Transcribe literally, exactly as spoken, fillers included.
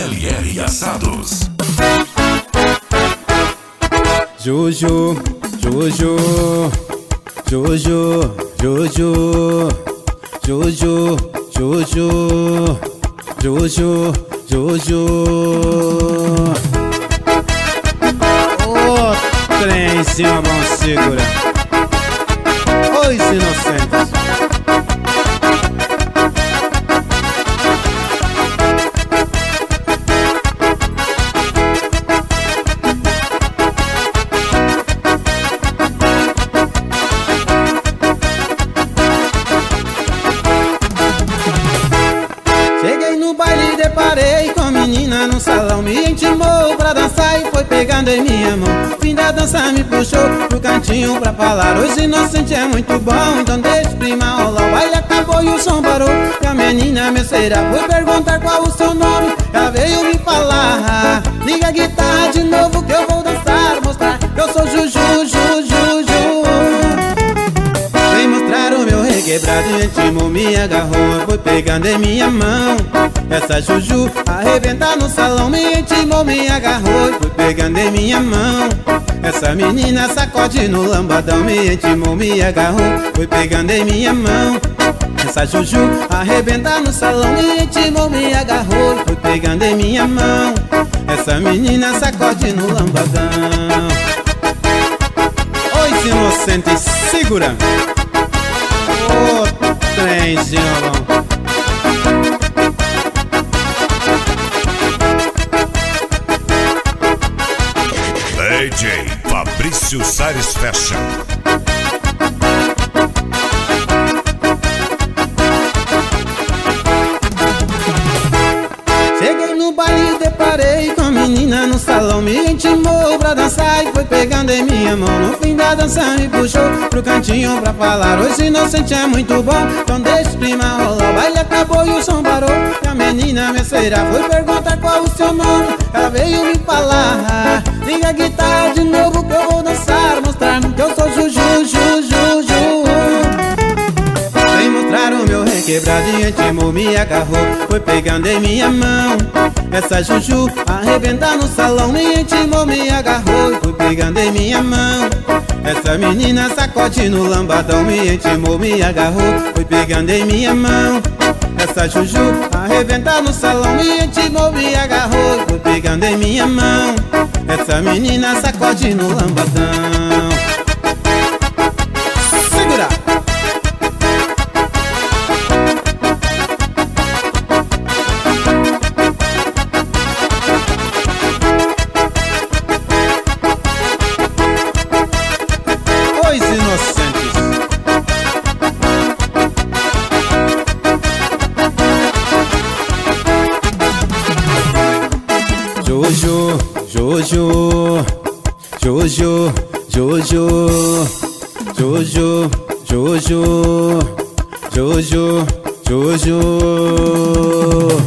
L R Assados. Juju, Juju, Juju, Juju, Juju, Juju, Juju, Juju. Ô, trenzinho bom segura. Os inocentes. Cheguei no baile e deparei com a menina no salão. Me intimou pra dançar e foi pegando em minha mão. Fim da dança me puxou pro cantinho pra falar: hoje inocente é muito bom, então deixa o clima rolar. O baile acabou e o som parou, e a menina merceira foi perguntar qual o seu nome. Ela veio me falar: liga a guitarra de novo que eu vou dançar, mostrar que eu sou Juju, Juju, Juju. Vem mostrar o meu requebrado, intimou, me agarrou, foi pegando em minha mão. Essa Juju arrebenta no salão, me intimou, me agarrou, foi pegando em minha mão. Essa menina sacode no lambadão, me intimou, me agarrou, foi pegando em minha mão. Essa Juju arrebenta no salão, me intimou, me agarrou, foi pegando em minha mão. Essa menina sacode no lambadão. Os inocentes, segura. Ô, trenzinho bom. D J Fabrício Salles Fashion. Cheguei no baile e deparei com a menina no salão. Me intimou pra dançar e foi pegando em minha mão. No fim da dança me puxou pro cantinho pra falar: hoje inocente é muito bom, então deixa o clima rolar. O baile acabou e o som parou, e a menina merceira foi perguntar qual o seu nome. Ela veio me falar: liga a guitarra de novo que eu vou dançar, mostrar que eu sou Juju, Juju, Juju. Vem mostrar o meu requebrado, e intimou, me agarrou, foi pegando em minha mão. Essa Juju arrebenta no salão, me intimou, me agarrou, foi pegando em minha mão. Essa menina sacode no lambadão, me intimou, me agarrou, foi pegando em minha mão. Essa Juju arrebenta no salão, me intimou, me agarrou, foi pegando em minha mão. Essa menina sacode no lambadão. Segura. Os inocentes. Juju, Juju, Juju, Juju, Juju, Juju, Juju, Juju.